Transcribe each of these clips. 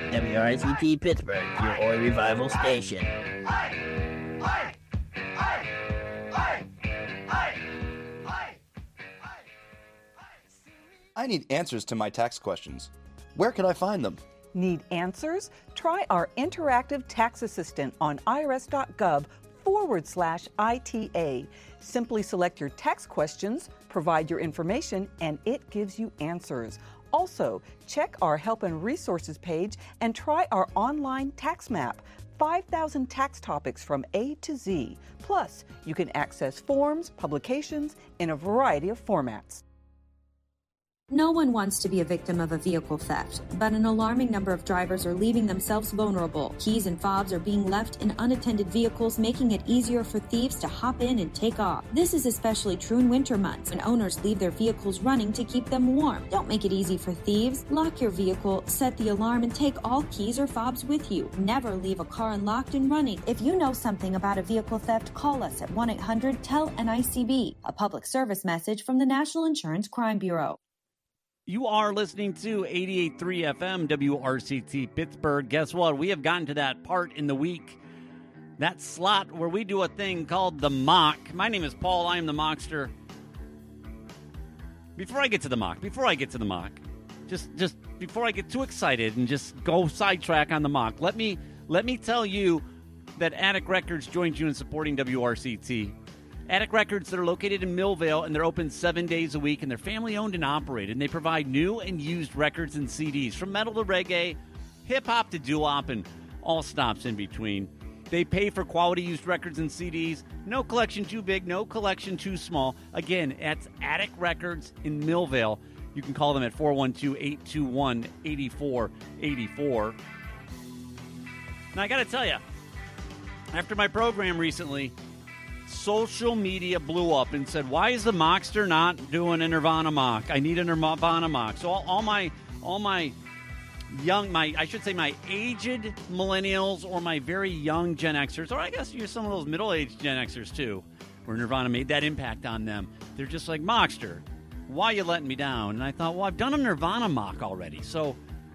WRCT Pittsburgh, your Oi Revival station. I need answers to my tax questions. Where can I find them? Need answers? Try our interactive tax assistant on irs.gov/ITA. Simply select your tax questions, provide your information, and it gives you answers. Also, check our Help and Resources page and try our online tax map. 5,000 tax topics from A to Z. Plus, you can access forms, publications in a variety of formats. No one wants to be a victim of a vehicle theft, but an alarming number of drivers are leaving themselves vulnerable. Keys and fobs are being left in unattended vehicles, making it easier for thieves to hop in and take off. This is especially true in winter months, when owners leave their vehicles running to keep them warm. Don't make it easy for thieves. Lock your vehicle, set the alarm, and take all keys or fobs with you. Never leave a car unlocked and running. If you know something about a vehicle theft, call us at 1-800-TEL-NICB, a public service message from the National Insurance Crime Bureau. You are listening to 88.3 FM WRCT Pittsburgh. Guess what? We have gotten to that part in the week, that slot where we do a thing called the mock. My name is Paul. I am the mockster. Before I get to the mock, just before I get too excited and just go sidetrack on the mock, let me tell you that Attic Records joins you in supporting WRCT. Attic Records, that are located in Millvale, and they're open 7 days a week, and they're family-owned and operated, and they provide new and used records and CDs, from metal to reggae, hip-hop to doo-wop, and all stops in between. They pay for quality used records and CDs. No collection too big, no collection too small. Again, it's Attic Records in Millvale. You can call them at 412-821-8484. Now, I got to tell you, after my program recently, social media blew up and said, why is the mockster not doing a Nirvana mock? I need a Nirvana mock. So all my aged millennials, or my very young Gen Xers, or I guess you're some of those middle-aged Gen Xers too, where Nirvana made that impact on them. They're just like, mockster, why are you letting me down? And I thought, well, I've done a Nirvana mock already. So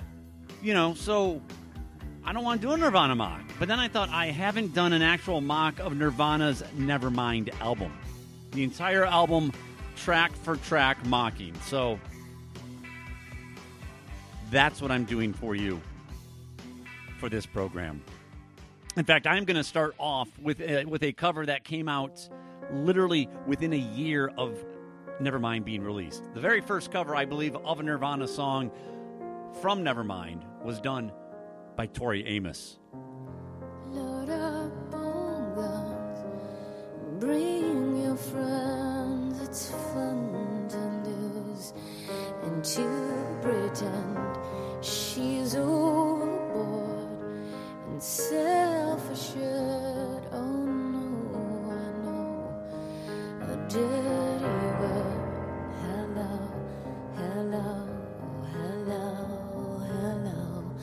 I don't want to do a Nirvana mock. But then I thought, I haven't done an actual mock of Nirvana's Nevermind album. The entire album, track for track mocking. So that's what I'm doing for you for this program. In fact, I'm going to start off with a cover that came out literally within a year of Nevermind being released. The very first cover, I believe, of a Nirvana song from Nevermind was done by Tori Amos. Load up on guns, bring your friends, it's fun to lose, and to pretend she's overboard and self-assured. Oh no, I know a dirty word. Hello, hello, hello, hello.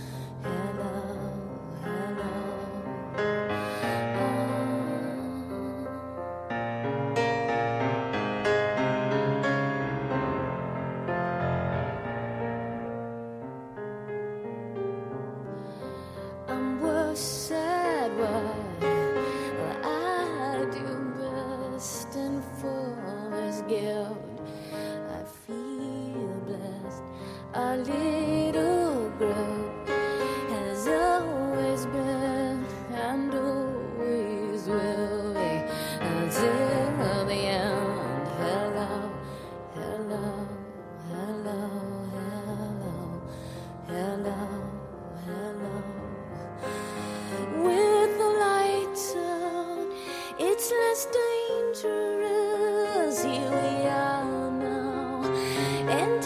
Our little growth has always been and always will be until the end. Hello, hello, hello, hello, hello, hello. With the lights out, it's less dangerous. Here we are now, and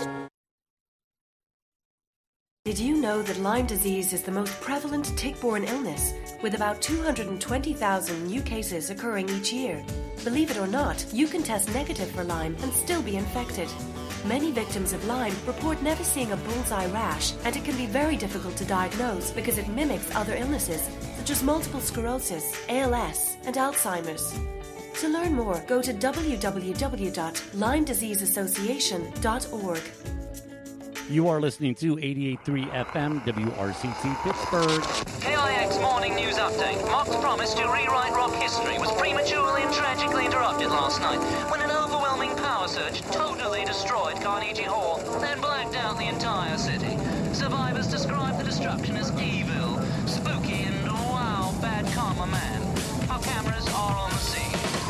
did you know that Lyme disease is the most prevalent tick-borne illness, with about 220,000 new cases occurring each year? Believe it or not, you can test negative for Lyme and still be infected. Many victims of Lyme report never seeing a bullseye rash, and it can be very difficult to diagnose because it mimics other illnesses, such as multiple sclerosis, ALS, and Alzheimer's. To learn more, go to www.LymeDiseaseAssociation.org. You are listening to 88.3 FM WRCT Pittsburgh. KIX Morning News Update. Mock's promise to rewrite rock history was prematurely and tragically interrupted last night when an overwhelming power surge totally destroyed Carnegie Hall, then blacked out the entire city. Survivors describe the destruction as evil, spooky, and wow, bad karma man. Our cameras are on the scene.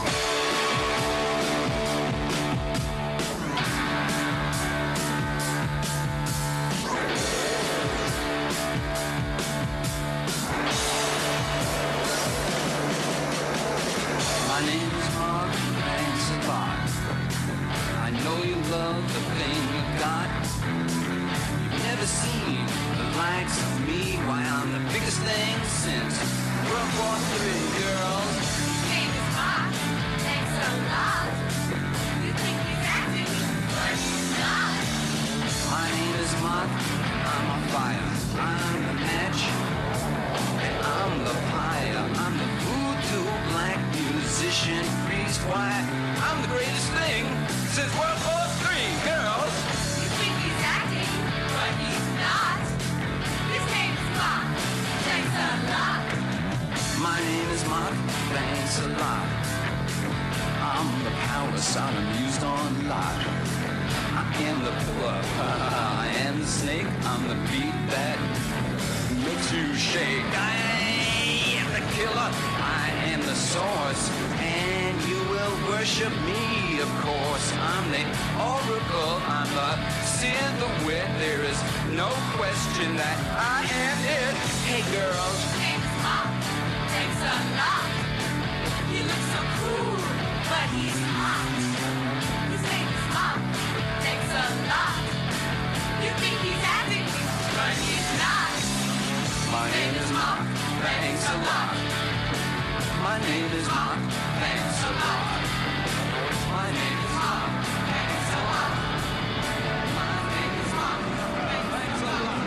My name is Mark, thanks a lot. I know you love the thing you got. You've never seen the likes of me. Why, I'm the biggest thing since World War III, girls. His name is Mark. Thanks a lot. You think he's acting, but he's not. My name is Mark, I'm a fire. I'm the match, and I'm the pyre. I'm the voodoo black musician priest. Why, I'm the greatest thing since World War III, girls. You think he's acting, but he's not. His name is Mark. Thanks a lot. My name is Mark, thanks a lot. I'm the power Sodom used on Lot. I am the pillar, I am the snake. I'm the beat that makes you shake. I am the killer, I am the source, and you will worship me, of course. I'm the oracle, I'm the seer, the wit. There is no question that I am it. Hey girls, His name is Mark. Thanks a lot. He looks so cool, but he's hot. His name is Mark. Thanks a lot. You think he's acting, but he's not. my name is Mark, thanks a lot. My name is Mark, thanks a lot. My name is Mark, thanks a lot. My name is Mark, thanks a lot.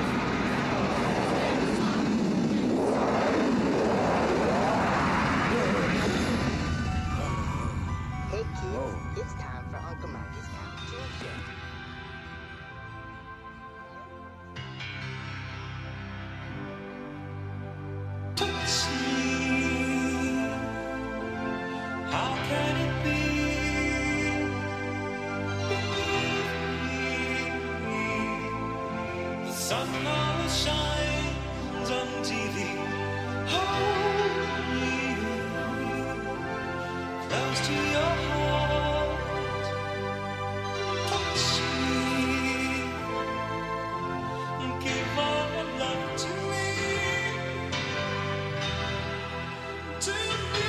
Hey kids, it's time for Uncle Marcus Countdown. How can it be? The sun always shines on TV. Hold me close to your heart. Touch me and give all your love to me. To me.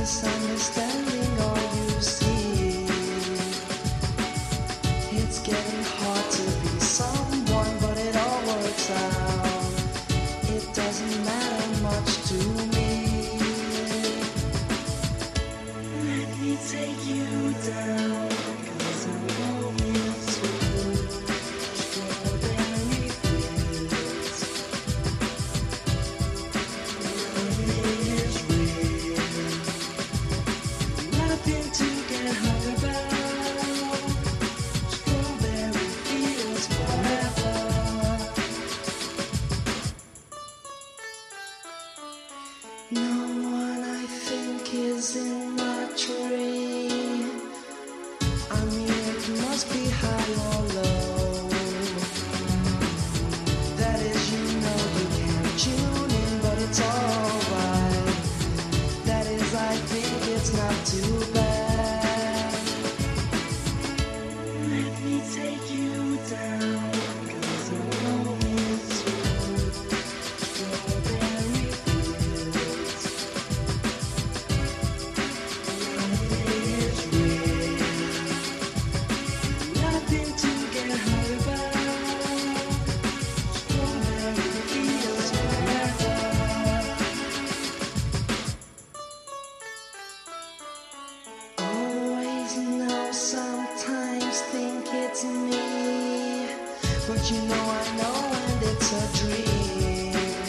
misunderstanding all you see. It's getting hard to be someone, but it all works out. It doesn't matter much to me. Let me take you down, 'cause I'm going to strawberry fields. Nothing is real, nothing to get hung about. Strawberry fields forever. No one I think is in my tree. I mean, it must be high or low. That is, you know you can't tune in, but it's alright. That is, I think it's not too bad. Let me take you down, 'cause I'm going to strawberry fields. Nothing is real, nothing to get hung about. Strawberry fields forever. Always know, sometimes think it's me, but you know I know and it's a dream.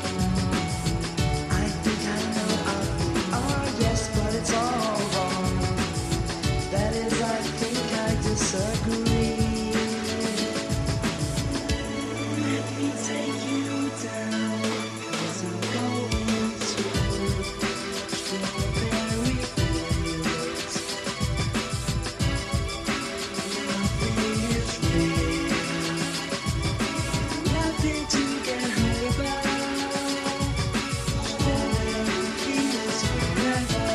I think I know yes, but it's all wrong. That is, I think I disagree. Let me take you down, 'cause I'm going to strawberry fields. Nothing is real, nothing to get hung about. Strawberry fields forever.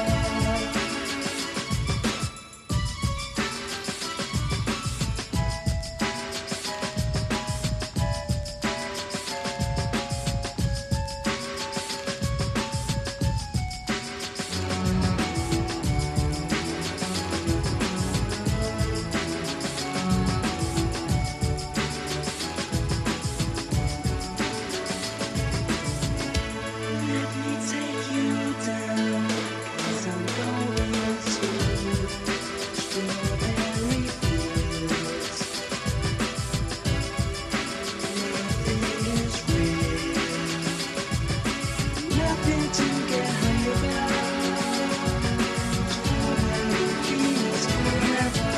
Let me take you down, 'cause I'm going to strawberry fields. Nothing is real, nothing to get hung about. Strawberry fields forever.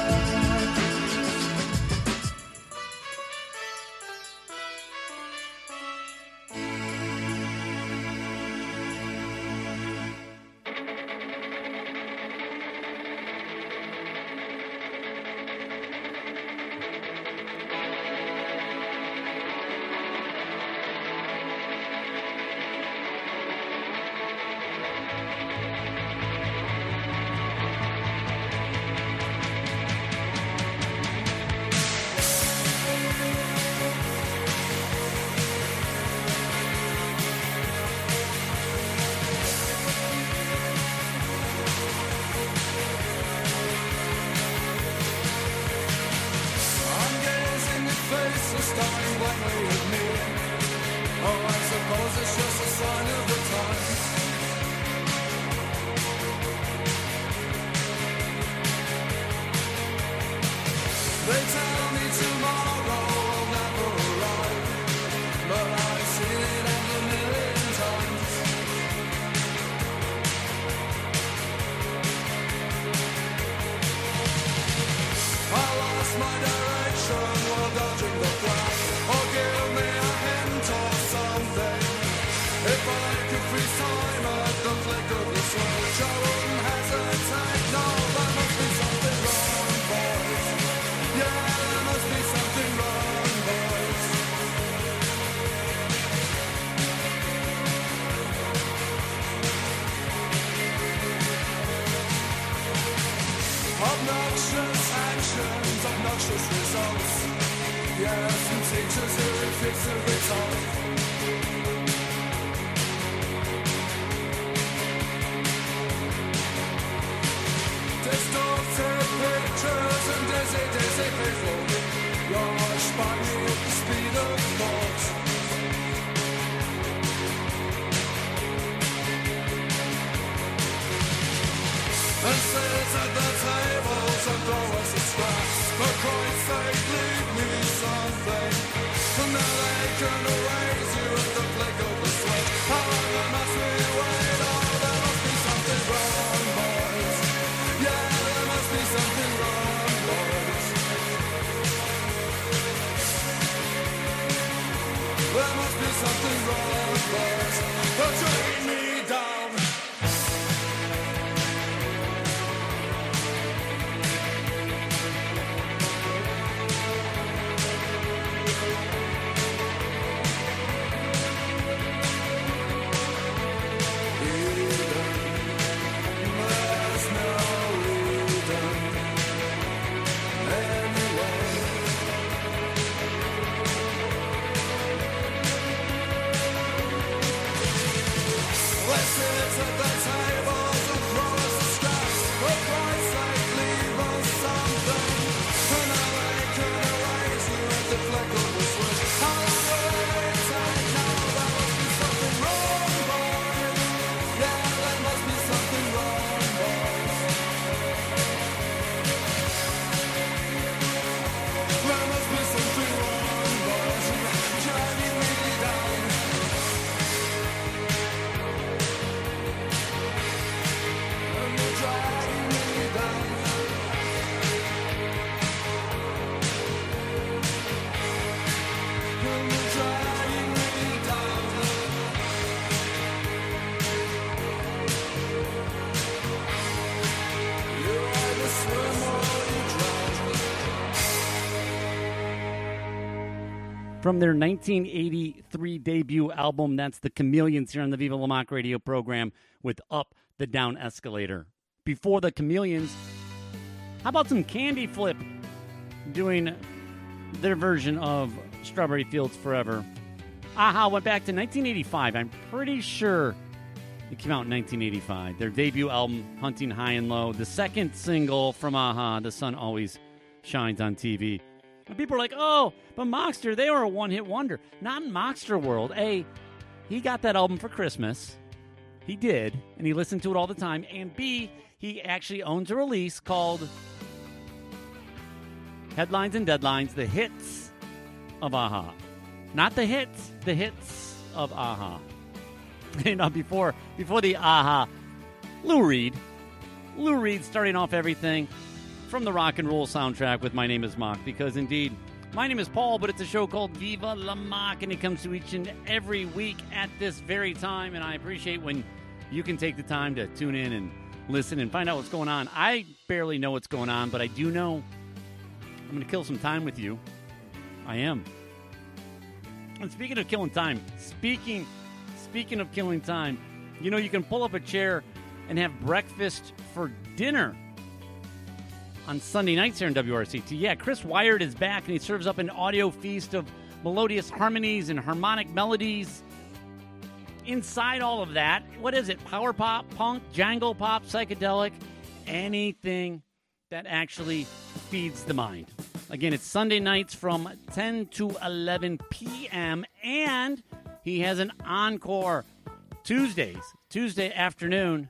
I'm gazing at faces starting when we would meet. Oh, I suppose it's just a sign of the times. They tell me tomorrow will never arrive, but I've seen it a million times. I lost my direction while dodging the grass. Oh, give me a hint or something. If I could freeze time at the flick of the switch, I wouldn't hesitate. No, there must be something wrong, boys. Yeah, there must be something wrong, boys. Obnoxious actions, obnoxious results. Yes, some teachers who refuse to be told. Distorted pictures and dizzy, dizzy people. Rush by me at the speed of thought. And sit at the tables and throw us a scraps. For Christ's sake, leave me something. And now they can erase you at the flick of the switch. How long must we wait? Oh, there must be something wrong, boys. Yeah, there must be something wrong, boys. There must be something wrong, boys. They'll train me down. From their 1983 debut album, that's the Chameleons here on the Viva La Mock radio program with Up the Down Escalator. Before the Chameleons, how about some Candy Flip doing their version of Strawberry Fields Forever? Aha went back to 1985. I'm pretty sure it came out in 1985. Their debut album, Hunting High and Low. The second single from Aha, The Sun Always Shines on TV. And people are like, oh, but Mockster, they were a one-hit wonder. Not in Mockster world. A, he got that album for Christmas. He did, and he listened to it all the time. And B, he actually owns a release called Headlines and Deadlines, the hits of Aha. Not the hits of Aha. You know, before the Aha, Lou Reed starting off everything from the rock and roll soundtrack with My Name is Mock, because indeed, my name is Paul, but it's a show called Viva La Mock, and it comes to each and every week at this very time, and I appreciate when you can take the time to tune in and listen and find out what's going on. I barely know what's going on, but I do know I'm going to kill some time with you. I am. And speaking of killing time, speaking of killing time, you know, you can pull up a chair and have breakfast for dinner on Sunday nights here in WRCT. Yeah, Chris Wired is back, and he serves up an audio feast of melodious harmonies and harmonic melodies. Inside all of that, what is it? Power pop, punk, jangle pop, psychedelic, anything that actually feeds the mind. Again, it's Sunday nights from 10 to 11 p.m., and he has an encore Tuesday afternoon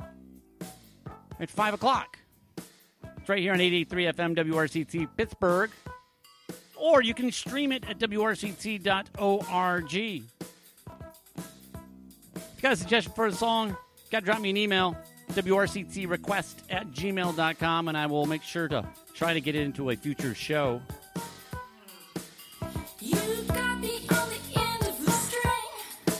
at 5 o'clock. It's right here on 88.3 FM WRCT Pittsburgh. Or you can stream it at WRCT.org. If you got a suggestion for a song, got to drop me an email, WRCTrequest@gmail.com, and I will make sure to try to get it into a future show. You got me on the end of the string.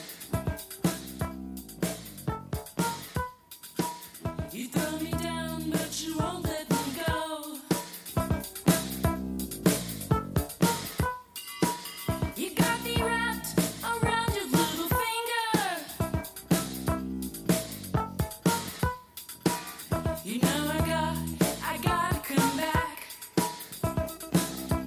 You throw me down, but you won't let me go. You got me wrapped around your little finger. You know I gotta come back.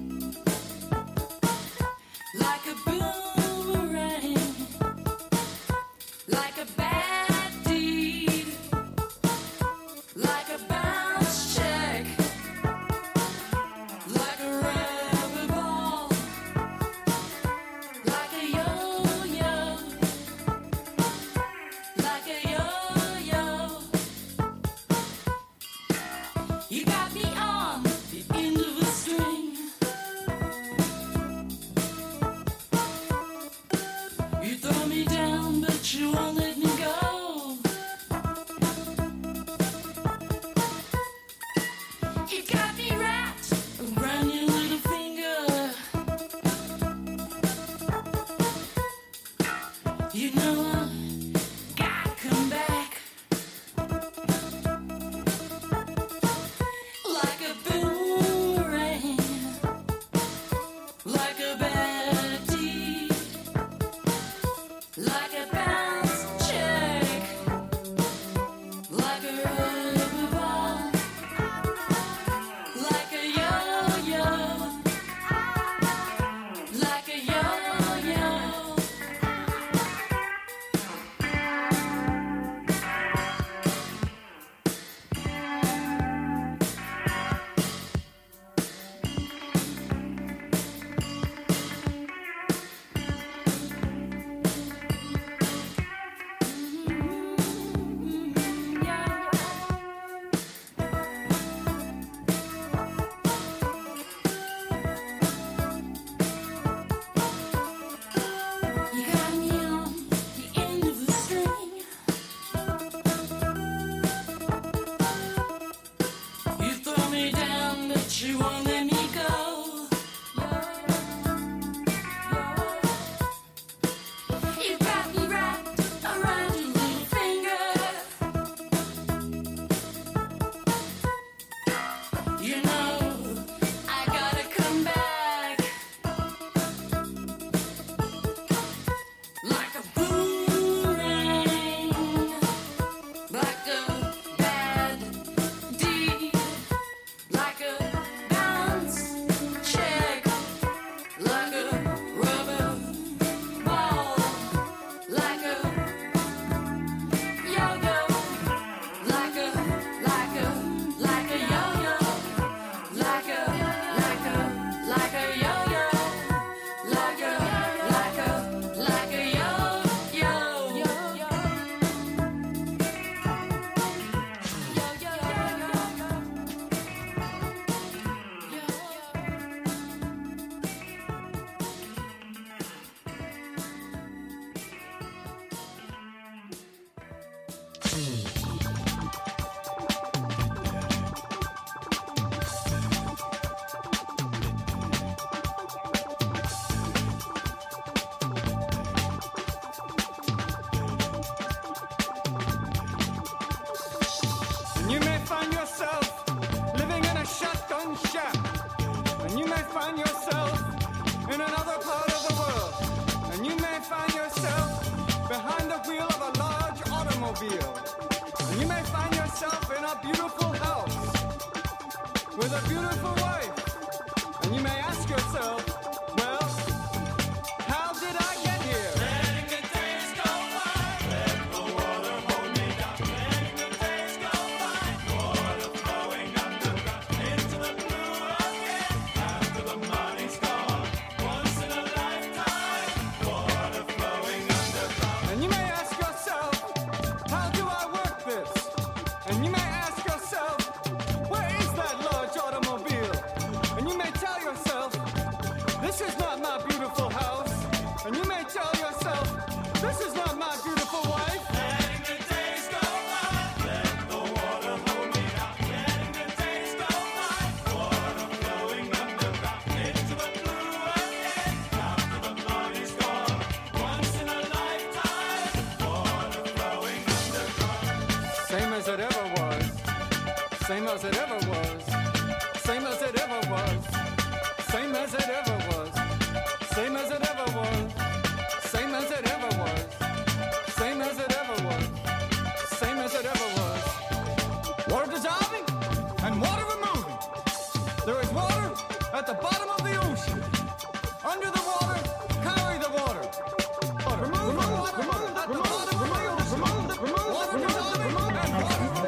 in another part of the world, and you may find yourself behind the wheel of a large automobile. And you may find yourself in a beautiful house with a beautiful wife. And you may ask yourself, well, how did I get here? Letting the days go by, let the water hold me down. Letting the days go by, water flowing underground into the blue again. After the money's gone, once in a lifetime, water flowing underground. And you may ask yourself, how do I work this? And you may ask yourself, where is that large automobile? And you may tell yourself, this is not my beautiful house. And you may tell yourself, this is not my beautiful wife. Letting the days go by, let the water hold me down. Letting the days go by, water flowing underground into the blue again. After the money's gone, once in a lifetime, water flowing underground. Same as it ever was. Same as it ever was. Same as it ever was. Same as it ever was. Same as it ever was. Same as it ever was. Same as it ever was. Same as it ever was. Water dissolving and water removing. There is water at the bottom of the ocean. Under the water, carry the water. Remove the water at the bottom of the ocean. Water dissolving and water removing.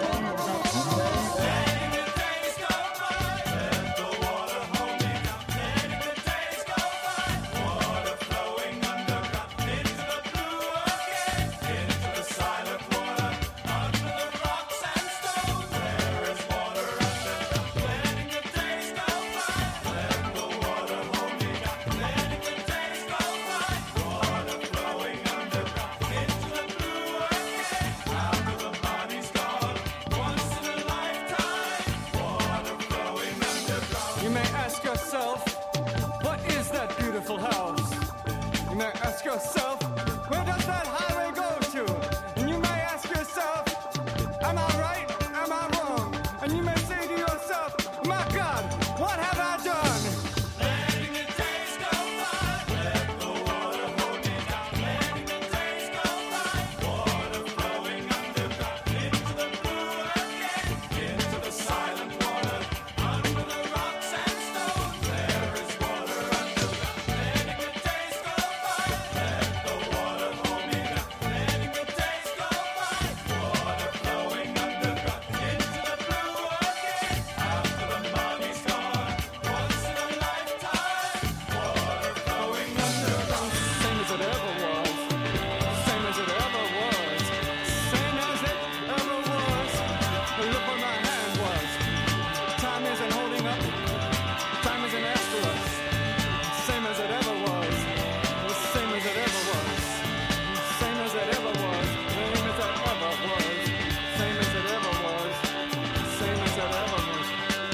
Letting the days go by, let the water hold me down. Letting the days go by, water flowing underground into the blue again, into the silent water, under the rocks and stones. There is water underground. Letting the days go by, let the water hold me down. Letting the days go by, water flowing underground into the blue again, after the body's gone. Once in a lifetime, water flowing underground. You may ask yourself, what is that beautiful house? You may ask yourself, where does that highway go to? And you may ask yourself, am I right? Am I wrong? And you may say to yourself, my God, what have I done? Letting the days go by, let the water hold me down. Letting the days go by, water flowing underground into the blue again, into the silent water, under the rocks and stones. There is water underground. Letting the days go by, let the water hold me down. Letting the days go by, water flowing underground into the blue again, after the money's gone. Once in a lifetime, water flowing underground. Same as it ever was. Same as it ever was. Same as it ever was. Look where my hand was. Time isn't holding up. Time isn't after us. Same as it ever was. Same as it ever was. Same as it ever was. Same as it ever was. Same as it ever was. Same as it ever was.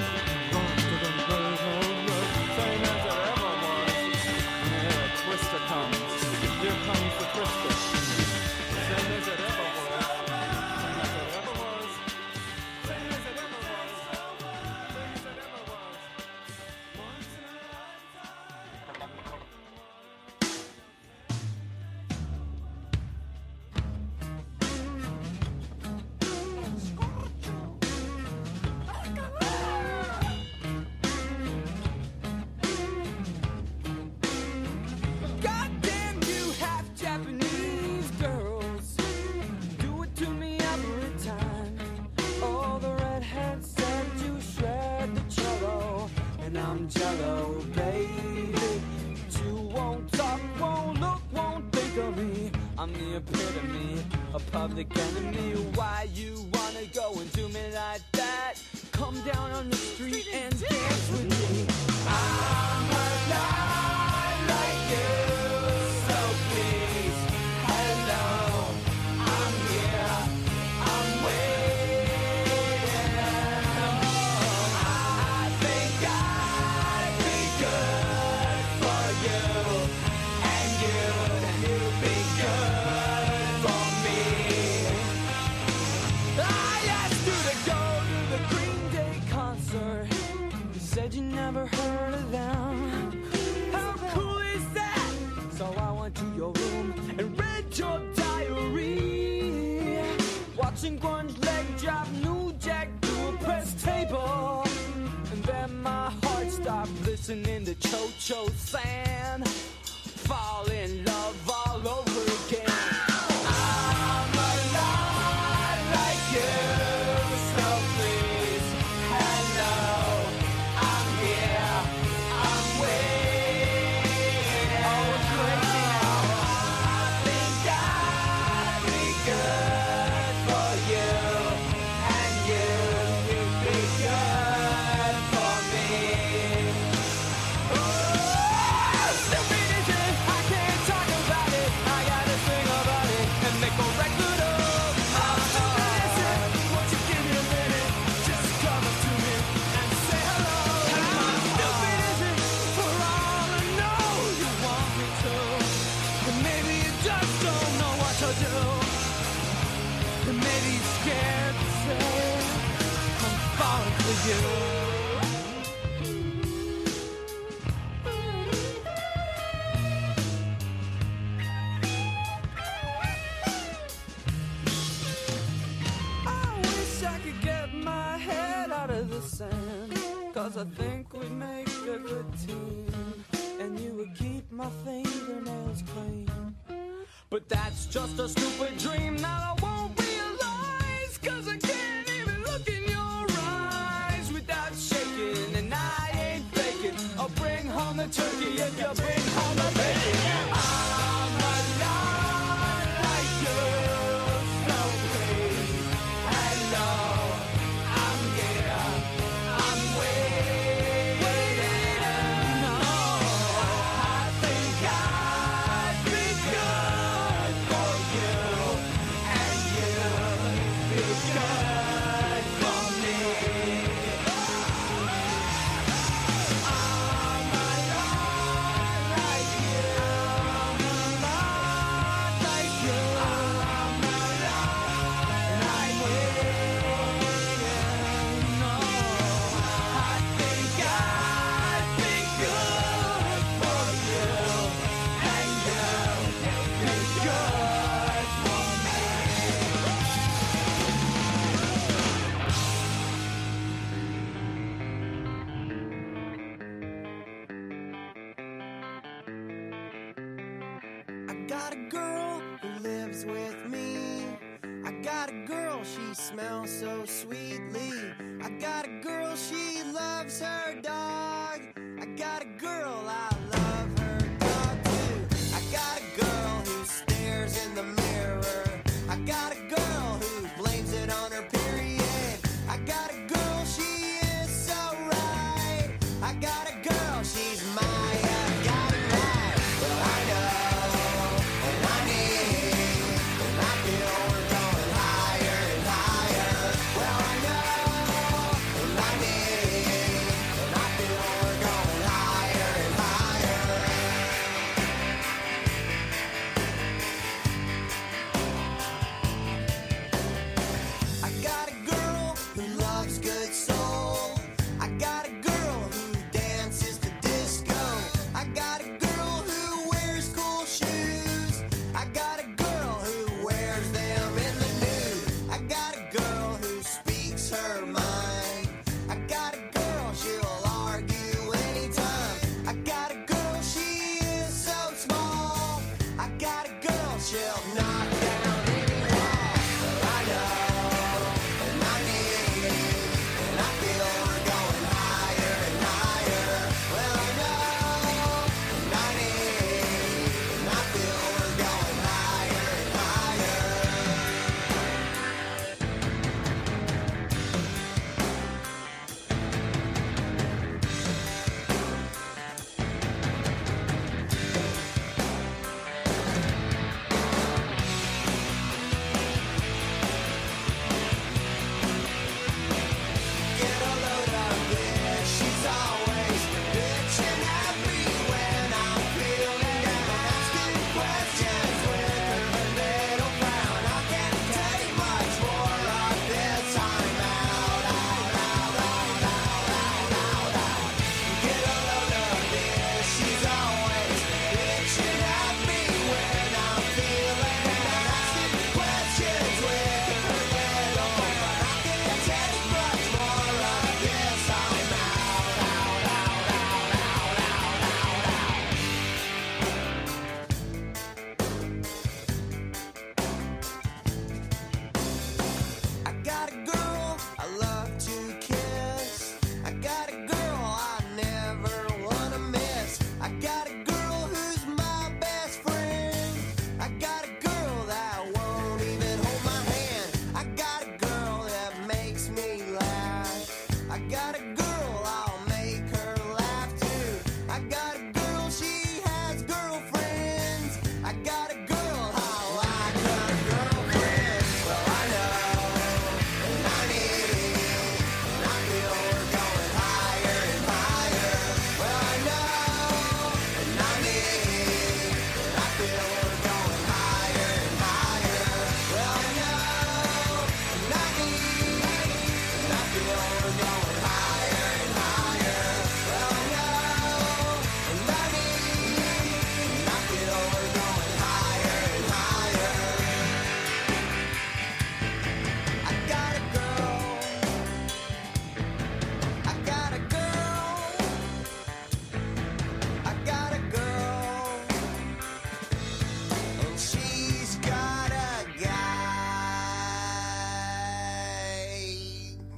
Same as it ever was. Here, Twister comes. Here comes the Twister. Same as it ever was. Same as it ever was. Same as it ever was. Same as it ever was. Once in a lifetime. Goddamn you half Japanese girls, do it to me every time. All the redheads said you shred the cello, and I'm jello, baby. You won't talk, won't look, won't think of me. I'm the epitome, a public enemy. Why you wanna go and do me like that? Come down on the street and dance with me. I'm alive like you, so please, hello, I'm here, I'm waiting. I think I'd be good for you, and you'd be good for me. I asked you to go to the Green Day concert. You said you never heard of them. How cool Watching grunge leg drop, new jack to a press table. And then my heart stopped listening to Cho-Cho San. Fall in love all over again. I'm alive like you, so please, hello. I'm here, I'm waiting. Oh, it's crazy now. I think I'd be good for you, and you'd be good for me. Oh, stupid is it? I can't talk about it. I gotta sing about it and make a record of. How stupid is it? Won't you give me a minute? Just come up to me and say hello. How stupid is it? For all I know, you want me to, and maybe you just don't know what to do, and maybe you're scared to say I'm falling for you. I wish I could get my head out of the sand, 'cause I think we'd make a good team, and you would keep my fingernails clean. But that's just a stupid dream that I won't realize, 'cause I can't even look in your eyes without shaking, and I ain't faking. I'll bring home the turkey if you bring home the bacon. I'm alive like you, so please, hello. I'm here, I'm waiting. No, I think I'd be good for you, and you'd be good for me. I'm alive like you, I'm alive like you, I'm alive, and I'm waiting. No, I think I'd be good for you, and you'd be good for me. I got a girl who lives with me. I got a girl, she smells so sweetly. I got a girl, she loves her dog. I got a girl, I love her dog too. I got a girl who stares in the mirror. I got a girl who blames it on her period. I got a girl, she is so right. I got a girl, she's my, I got it right. Well, I know, and I need, and I feel we're going higher and higher. Well, I know, and I need, and I feel we're going higher and higher.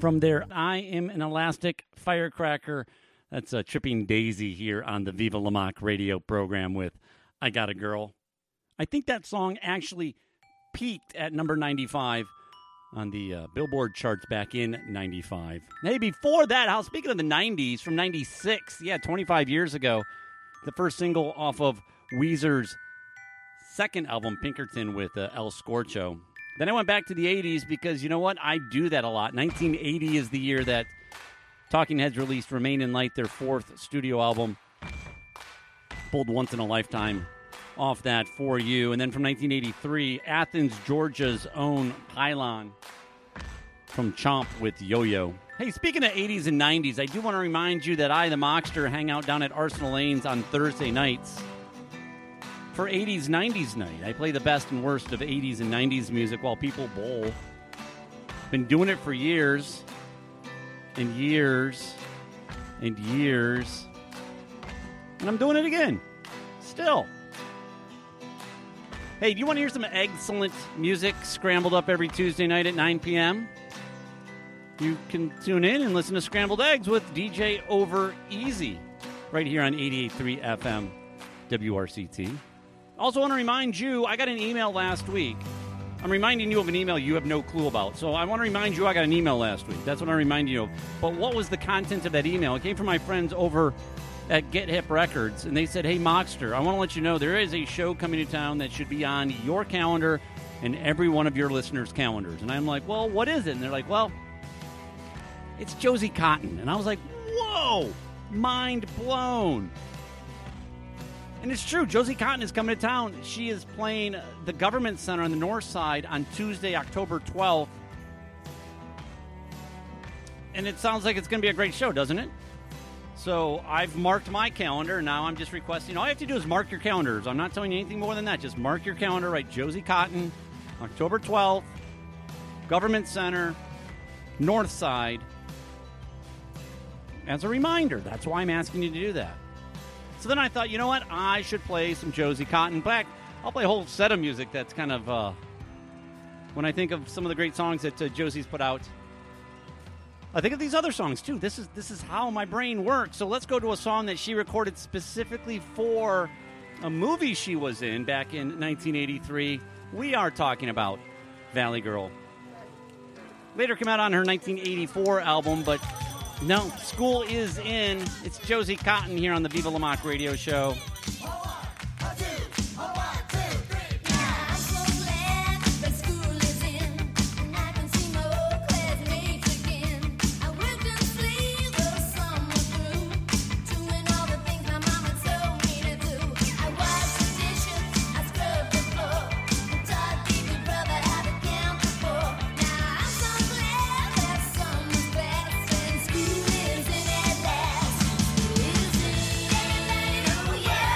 from their I Am an Elastic Firecracker. That's a Tripping Daisy here on the Viva La Mock radio program with I Got a Girl. I think that song actually peaked at number 95 on the Billboard charts back in 95. Hey, before that, speaking of the 90s, from 96, 25 years ago, the first single off of Weezer's second album, Pinkerton, with El Scorcho. Then I went back to the 80s because, you know what? I do that a lot. 1980 is the year that Talking Heads released Remain in Light, their fourth studio album. Pulled Once in a Lifetime off that for you. And then from 1983, Athens, Georgia's own Pylon from Chomp with Yo-Yo. Hey, speaking of 80s and 90s, I do want to remind you that I, the Mockster, hang out down at Arsenal Lanes on Thursday nights for 80s, 90s night. I play the best and worst of 80s and 90s music while people bowl. Been doing it for years and years and years. And I'm doing it again. Still. Hey, do you want to hear some excellent music scrambled up every Tuesday night at 9 p.m.? You can tune in and listen to Scrambled Eggs with DJ Over Easy right here on 88.3 FM WRCT. Also want to remind you, I got an email last week. I'm reminding you of an email you have no clue about. So I want to remind you I got an email last week. That's what I remind you of. But what was the content of that email? It came from my friends over at Get Hip Records, and they said, hey, Mockster, I want to let you know there is a show coming to town that should be on your calendar and every one of your listeners' calendars. And I'm like, well, what is it? And they're like, well, it's Josie Cotton. And I was like, whoa, mind blown. And it's true, Josie Cotton is coming to town. She is playing the Government Center on the north side on Tuesday, October 12th. And it sounds like it's going to be a great show, doesn't it? So I've marked my calendar, and now I'm just requesting. All you have to do is mark your calendars. I'm not telling you anything more than that. Just mark your calendar, right? Josie Cotton, October 12th, Government Center, north side. As a reminder, that's why I'm asking you to do that. So then I thought, you know what? I should play some Josie Cotton. Back, I'll play a whole set of music that's kind of, when I think of some of the great songs that Josie's put out, I think of these other songs, too. This is how my brain works. So let's go to a song that she recorded specifically for a movie she was in back in 1983. We are talking about Valley Girl. Later came out on her 1984 album, but no, school is in. It's Josie Cotton here on the Viva La Mock radio show. Yeah.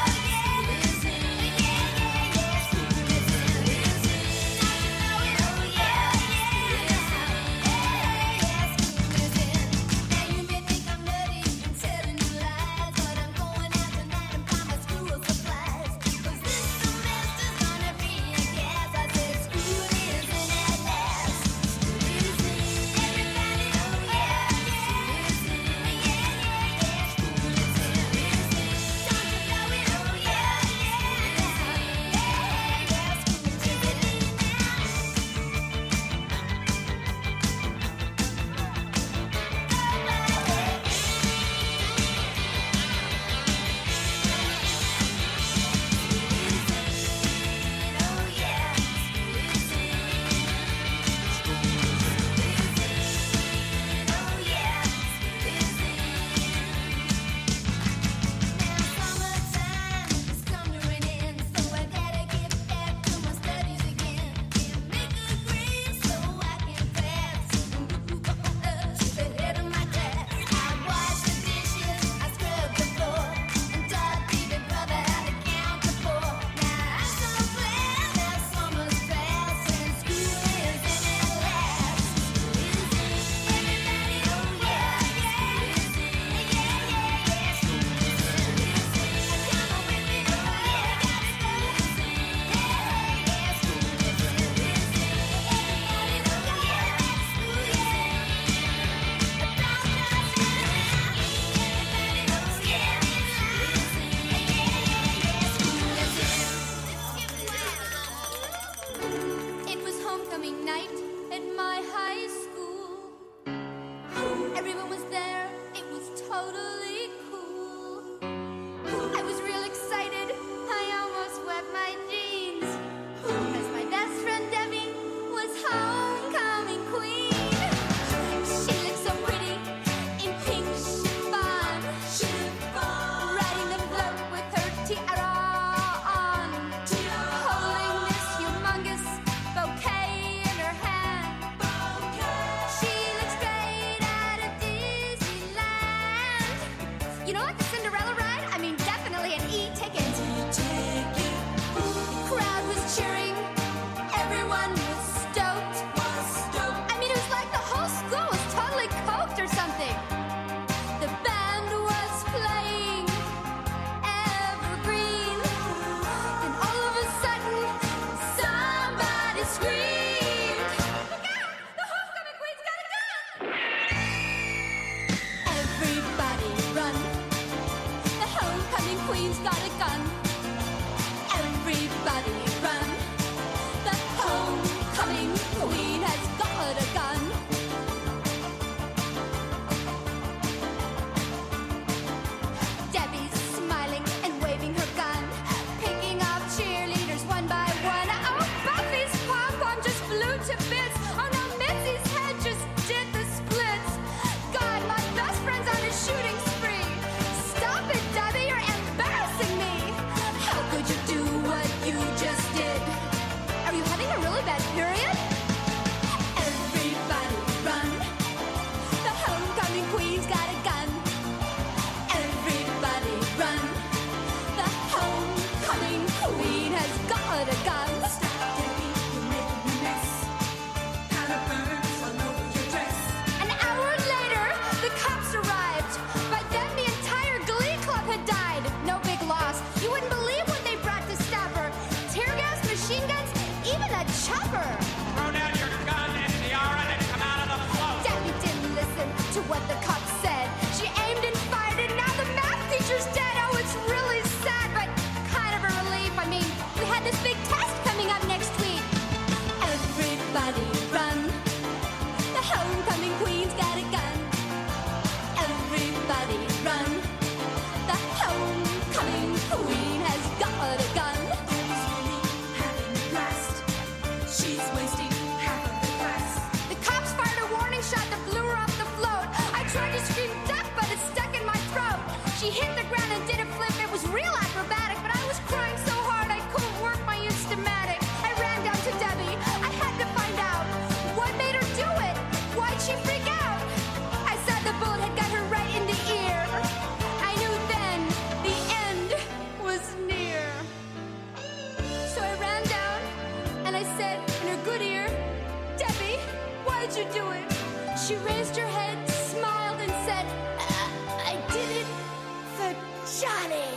fits. Oh no, Mitzi's head just did the splits. God, my best friend's on a shooting spree. Stop it, Debbie, you're embarrassing me. How could you do what you just did? Are you having a really bad period? Everybody run. The homecoming queen's got a gun. Everybody run. The homecoming queen has got a gun. Stop, Debbie, you're making me mess. Powder burns all over your dress. An hour later, the cops arrived. By then, the entire glee club had died. No big loss. You wouldn't believe what they brought to stop her. Tear gas, machine guns, even a chopper. Throw down your gun and the aura and come out of the float. Debbie didn't listen to what the cops said. She aimed and fired, and now the math teacher's dead. Oh, it's really sad, but kind of a relief. I mean, we had this big test coming up next week. Everybody run. The homecoming queen's got a gun. Everybody run. The homecoming queen has got a gun. Debbie's really having a blast. She's wasting half of the class. The cops fired a warning shot that blew her off the float. I tried to scream duck, but it stuck in my throat. She hit the ground and did a flip. It was real acrobatic, but I was crying so hard I couldn't work my Instamatic. I ran down to Debbie. I had to find out what made her do it. Why'd she freak out? I said the bullet had got her right in the ear. I knew then the end was near. So I ran down and I said in her good ear, Debbie, why'd you do it? She raised her head, smiled, and said, I did it for Johnny.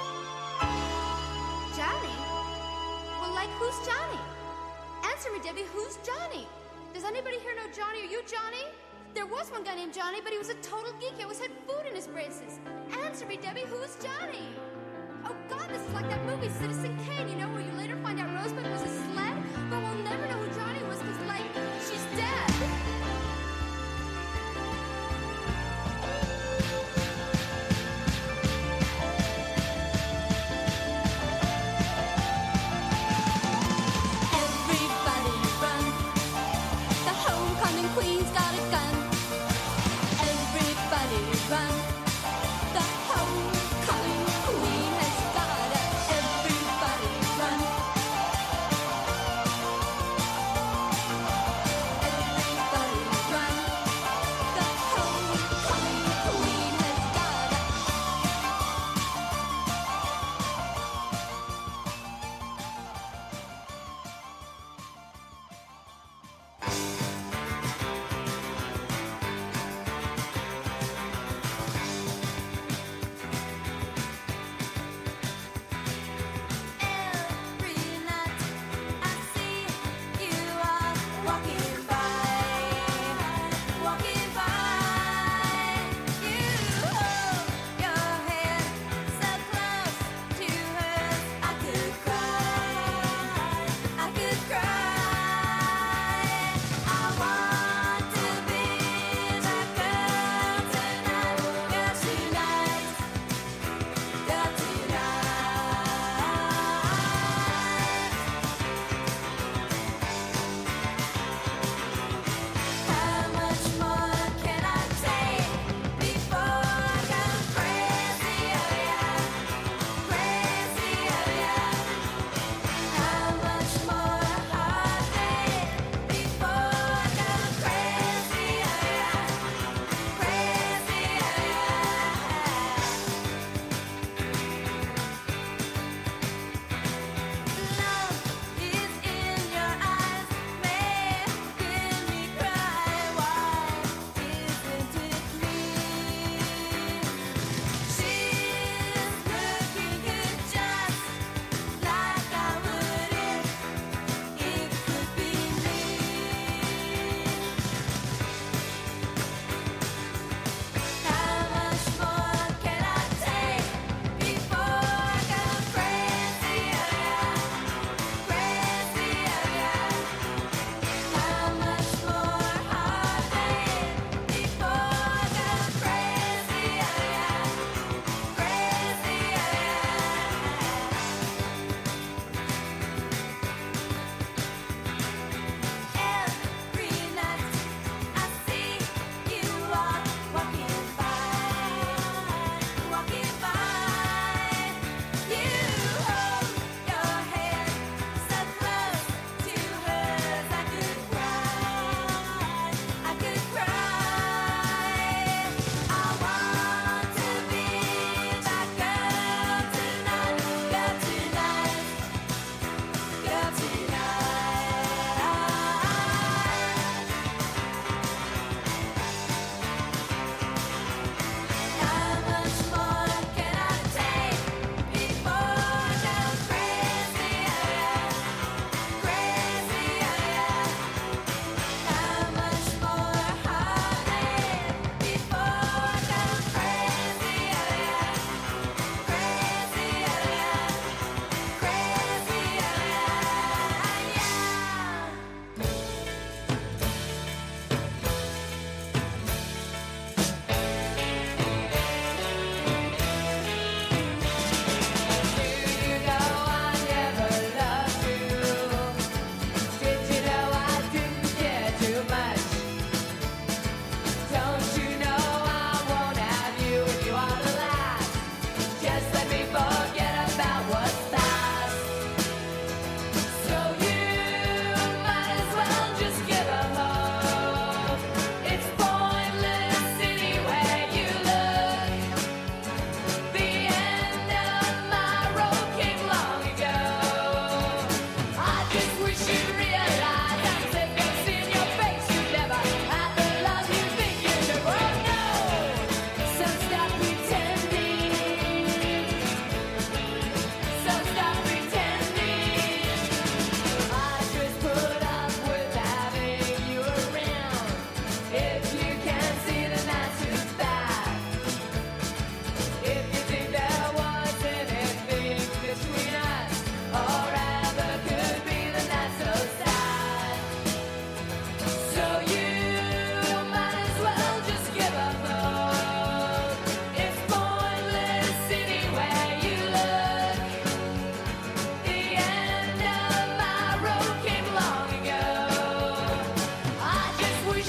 Johnny? Well, like, who's Johnny? Answer me, Debbie, who's Johnny? Does anybody here know Johnny? Are you Johnny? There was one guy named Johnny, but he was a total geek. He always had food in his braces. Answer me, Debbie, who's Johnny? Oh, God, this is like that movie, Citizen Kane, you know, where you later find out Rosebud was a sled, but we'll never know who Johnny was because, like, she's dead. Everybody run. The homecoming queen's got a gun. Everybody run. The homecoming queen has got a. Everybody run. Everybody run. The homecoming queen has got a.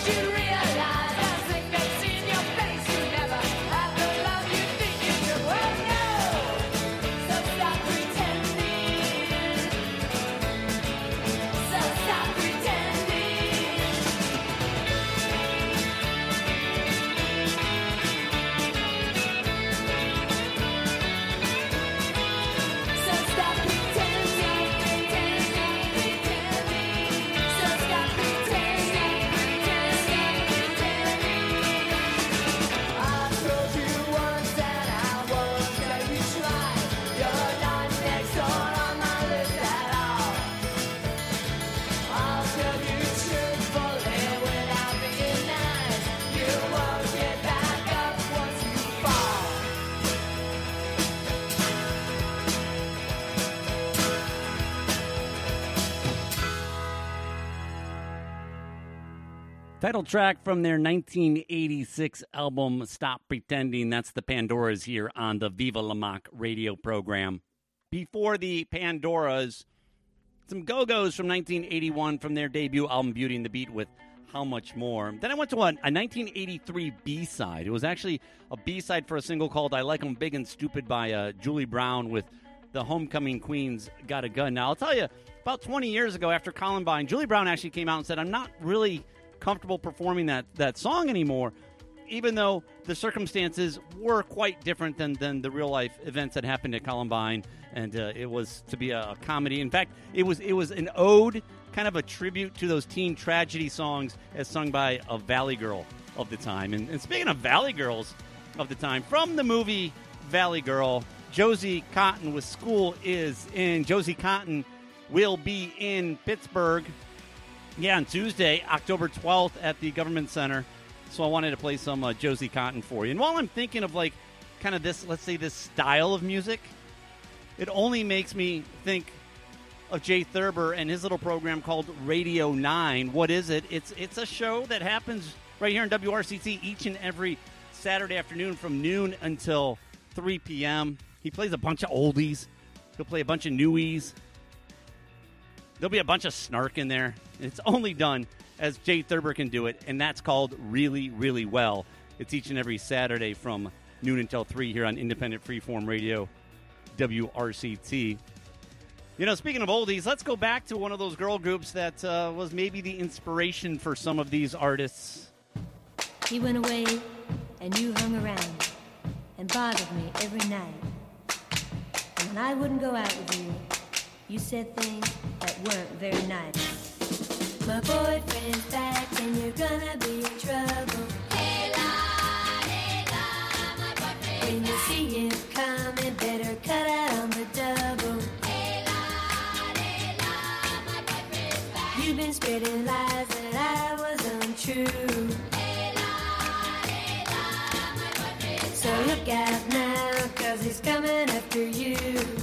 Title track from their 1986 album, Stop Pretending. That's the Pandoras here on the Viva La Mock radio program. Before the Pandoras, some Go-Go's from 1981 from their debut album, Beauty and the Beat, with How Much More. Then I went to a 1983 B-side. It was actually a B-side for a single called I Like 'Em Big and Stupid by Julie Brown with the Homecoming Queen's Got a Gun. Now, I'll tell you, about 20 years ago after Columbine, Julie Brown actually came out and said, I'm not really comfortable performing that song anymore, even though the circumstances were quite different than the real life events that happened at Columbine, and it was to be a comedy. In fact, it was an ode, kind of a tribute to those teen tragedy songs as sung by a Valley Girl of the time. And speaking of Valley Girls of the time, from the movie Valley Girl, Josie Cotton with School Is In. Josie Cotton will be in Pittsburgh, on Tuesday, October 12th at the Government Center. So I wanted to play some Josie Cotton for you. And while I'm thinking of kind of this, let's say this style of music, it only makes me think of Jay Thurber and his little program called Radio 9. What is it? It's a show that happens right here in WRCT each and every Saturday afternoon from noon until 3 p.m. He plays a bunch of oldies. He'll play a bunch of newies. There'll be a bunch of snark in there. It's only done as Jay Thurber can do it, and that's called Really, Really Well. It's each and every Saturday from noon until 3 here on Independent Freeform Radio, WRCT. Speaking of oldies, let's go back to one of those girl groups that was maybe the inspiration for some of these artists. He went away, and you hung around and bothered me every night. And when I wouldn't go out with you, you said things that weren't very nice. My boyfriend's back and you're gonna be in trouble. Hey la, my boyfriend's when you see him coming, better cut out on the double. Hey la, my boyfriend's back. You've been spreading lies that I was untrue. Hey la, my boyfriend's so look out now, 'cause he's coming after you.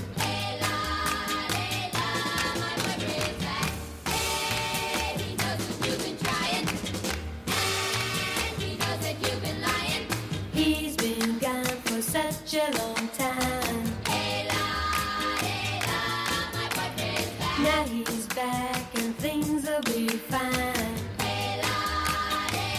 Such a long time. Hey la, my boyfriend's back. Now he's back and things will be fine. Hey la,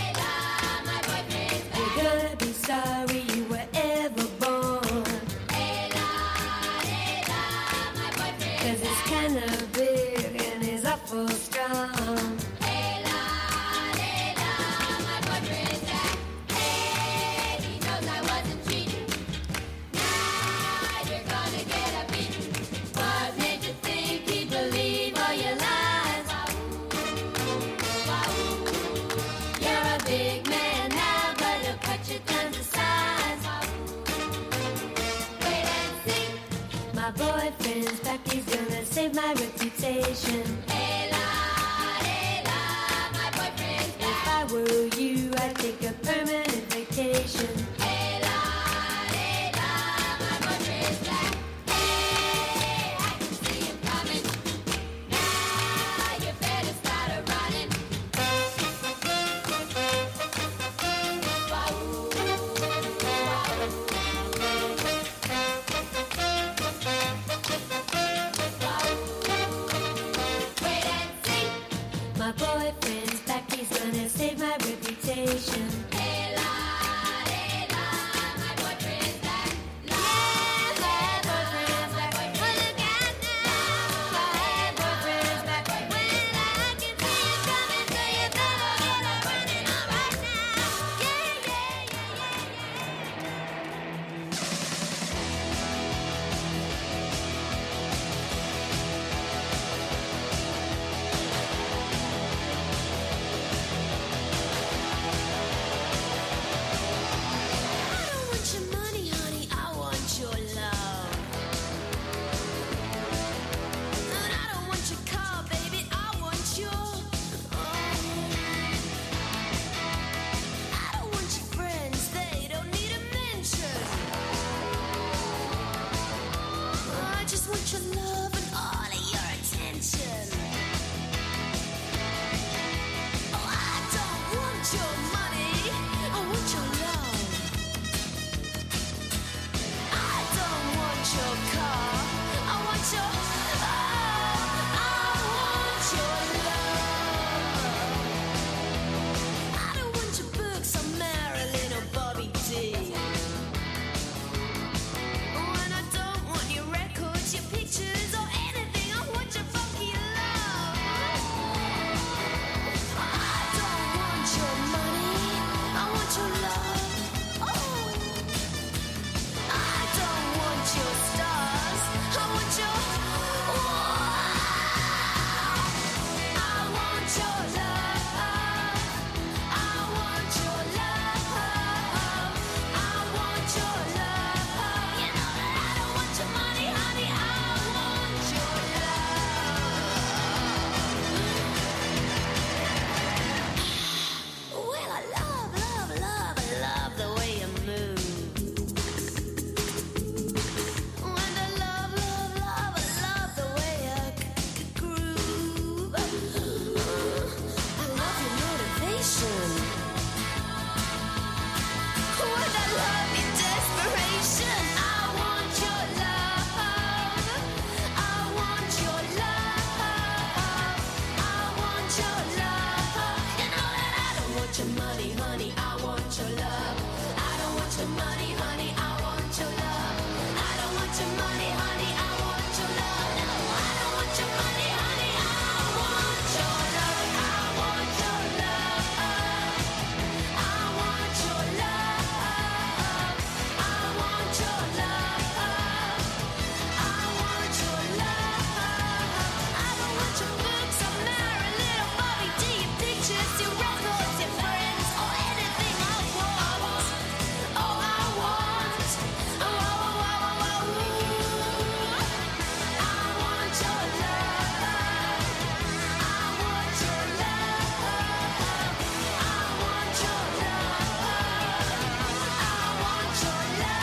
want your money, honey, I want your love. I don't want your money, honey, I want your love. I don't want your money, honey, I want your love. No, I don't want your money, honey, I want your love. I want your love. I want your love. I want your love. I want your love. I don't want your books or marry little Bobby D, your pictures, your records, your friends, or anything I want. Oh, I want. Oh, oh, oh, oh, oh, ooh. I want your love. I want your love. I want your love. I want your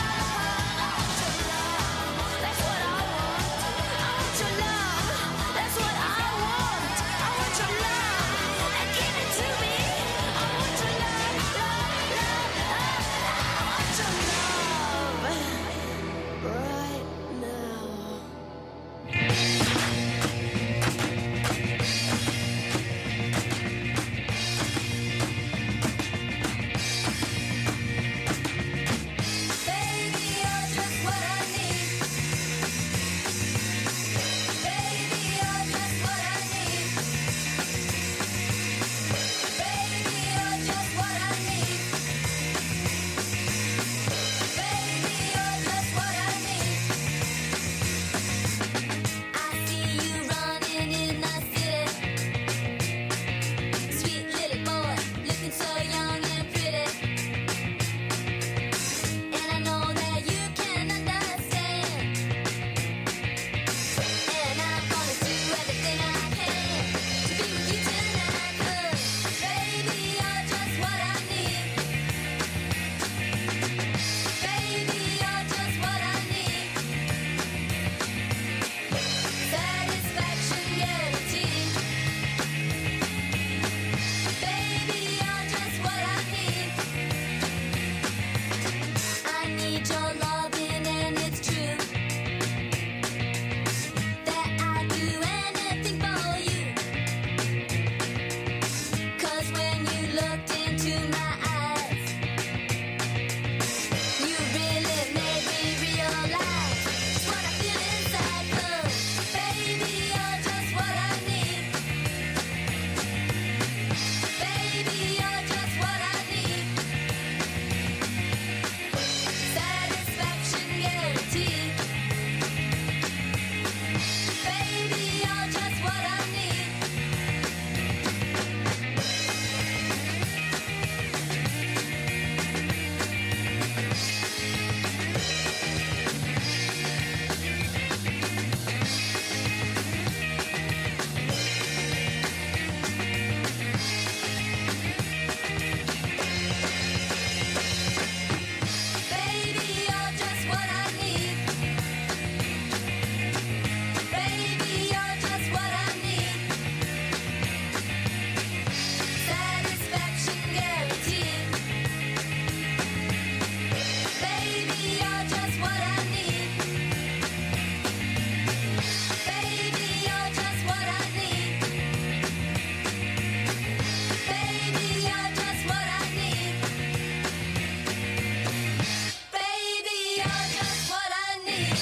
love. That's what I want. I want your love. That's what I want. I want your love. And give it to me. I want your love, love, love, love. I want your love right now. Baby, you're just what I need. Baby, you're just what I need. Baby, you're just what I need. Baby, you're just what I need. I see you running in the city. Sweet little boy, looking so young and pretty. And I know that you can understand. And I'm gonna do everything I can to be with you tonight. 'Cause baby, you're just what I need. Baby, you're just what I need. Satisfaction guaranteed. Baby, you're just what I need. I need your loving, and it's true that I'd do anything for you. 'Cause when you looked into my eyes, you really made me realize just what I feel inside. 'Cause baby, you're just what I need. Baby, you're just what I need. Satisfaction guaranteed. Baby, you're just what I need. Baby, you're just what I need. Baby, you're just what I need. Satisfaction guaranteed. Baby, you're just what I need. Baby, you're just what I need. Baby, you're just what I need. Baby, you're just what I need.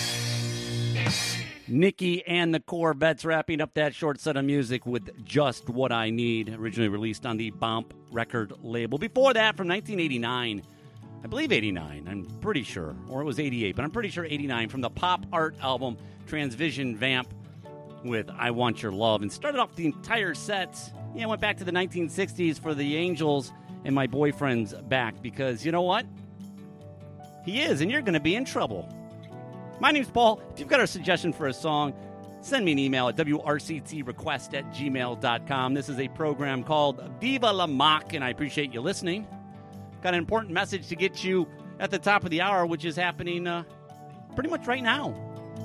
Nikki and the Corvettes wrapping up that short set of music with Just What I Need, originally released on the Bomp record label. Before that, from 1989, I believe 89, I'm pretty sure, or it was 88, but I'm pretty sure 89, from the pop art album Transvision Vamp with I Want Your Love. And started off the entire set, went back to the 1960s for the Angels and My Boyfriend's Back, because you know what? He is, and you're going to be in trouble. My name's Paul. If you've got a suggestion for a song, send me an email at wrctrequest@gmail.com. This is a program called Viva La Mock, and I appreciate you listening. Got an important message to get you at the top of the hour, which is happening pretty much right now.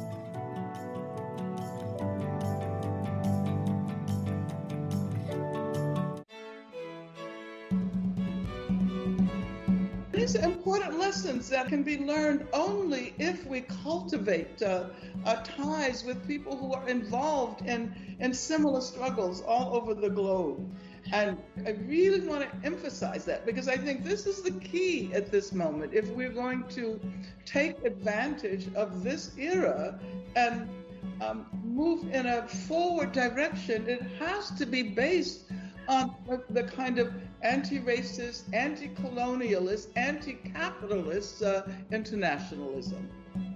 These are important lessons that can be learned only if we cultivate ties with people who are involved in similar struggles all over the globe. And I really want to emphasize that because I think this is the key at this moment. If we're going to take advantage of this era and move in a forward direction, it has to be based on the kind of anti-racist, anti-colonialist, anti-capitalist internationalism.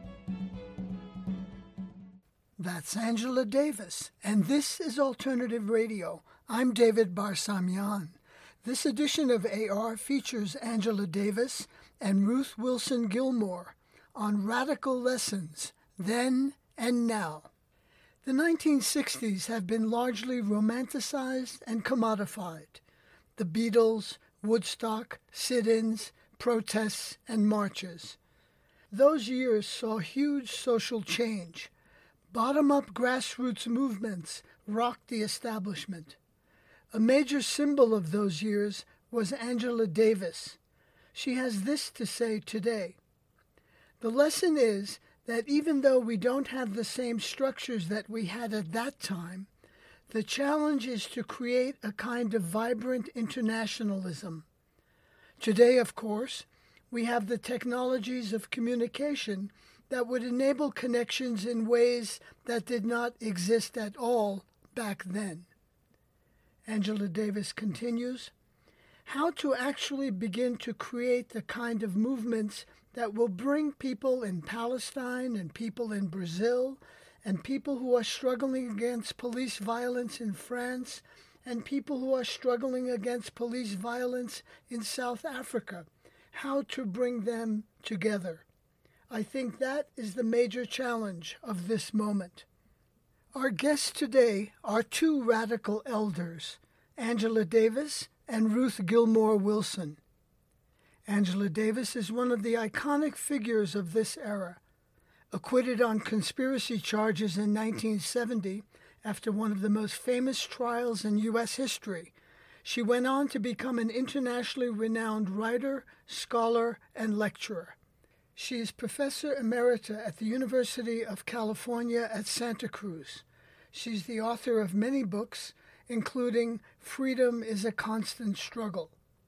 That's Angela Davis, and this is Alternative Radio. I'm David Barsamian. This edition of AR features Angela Davis and Ruth Wilson Gilmore on Radical Lessons, Then and Now. The 1960s have been largely romanticized and commodified. The Beatles, Woodstock, sit-ins, protests, and marches. Those years saw huge social change. Bottom-up grassroots movements rocked the establishment. A major symbol of those years was Angela Davis. She has this to say today. The lesson is that even though we don't have the same structures that we had at that time, the challenge is to create a kind of vibrant internationalism. Today, of course, we have the technologies of communication that would enable connections in ways that did not exist at all back then. Angela Davis continues, how to actually begin to create the kind of movements that will bring people in Palestine and people in Brazil and people who are struggling against police violence in France and people who are struggling against police violence in South Africa, how to bring them together. I think that is the major challenge of this moment. Our guests today are two radical elders, Angela Davis and Ruth Gilmore Wilson. Angela Davis is one of the iconic figures of this era. Acquitted on conspiracy charges in 1970 after one of the most famous trials in U.S. history, she went on to become an internationally renowned writer, scholar, and lecturer. She is Professor Emerita at the University of California at Santa Cruz. She's the author of many books, including Freedom is a Constant Struggle.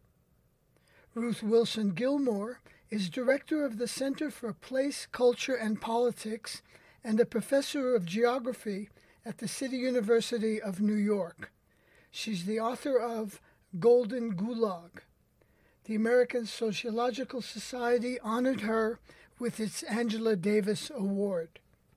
Ruth Wilson Gilmore is director of the Center for Place, Culture, and Politics and a professor of geography at the City University of New York. She's the author of Golden Gulag. The American Sociological Society honored her with its Angela Davis Award.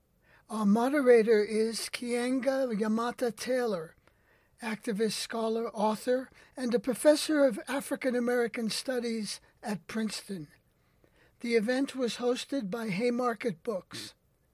Our moderator is Keeanga Yamata Taylor, activist, scholar, author, and a professor of African American Studies at Princeton. The event was hosted by Haymarket Books.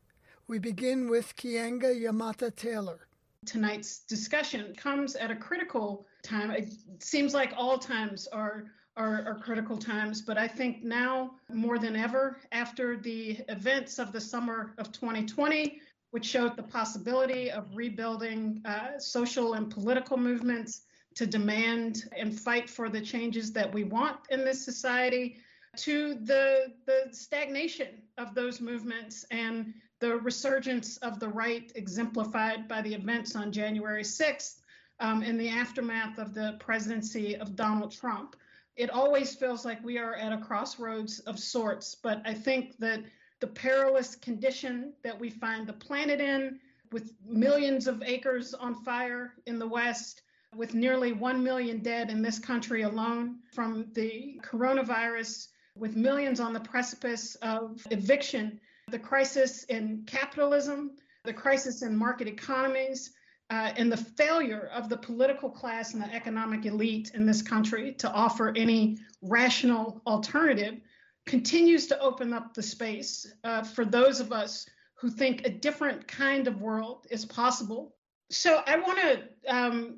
We begin with Keeanga Yamata Taylor. Tonight's discussion comes at a critical time. It seems like all times are critical times, but I think now more than ever, after the events of the summer of 2020, which showed the possibility of rebuilding social and political movements to demand and fight for the changes that we want in this society, to the stagnation of those movements and the resurgence of the right exemplified by the events on January 6th in the aftermath of the presidency of Donald Trump. It always feels like we are at a crossroads of sorts, but I think that the perilous condition that we find the planet in, with millions of acres on fire in the West, with nearly 1 million dead in this country alone from the coronavirus, with millions on the precipice of eviction, the crisis in capitalism, the crisis in market economies, and the failure of the political class and the economic elite in this country to offer any rational alternative, continues to open up the space for those of us who think a different kind of world is possible. So I want to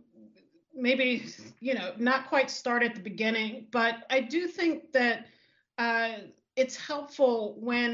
maybe, not quite start at the beginning, but I do think that it's helpful when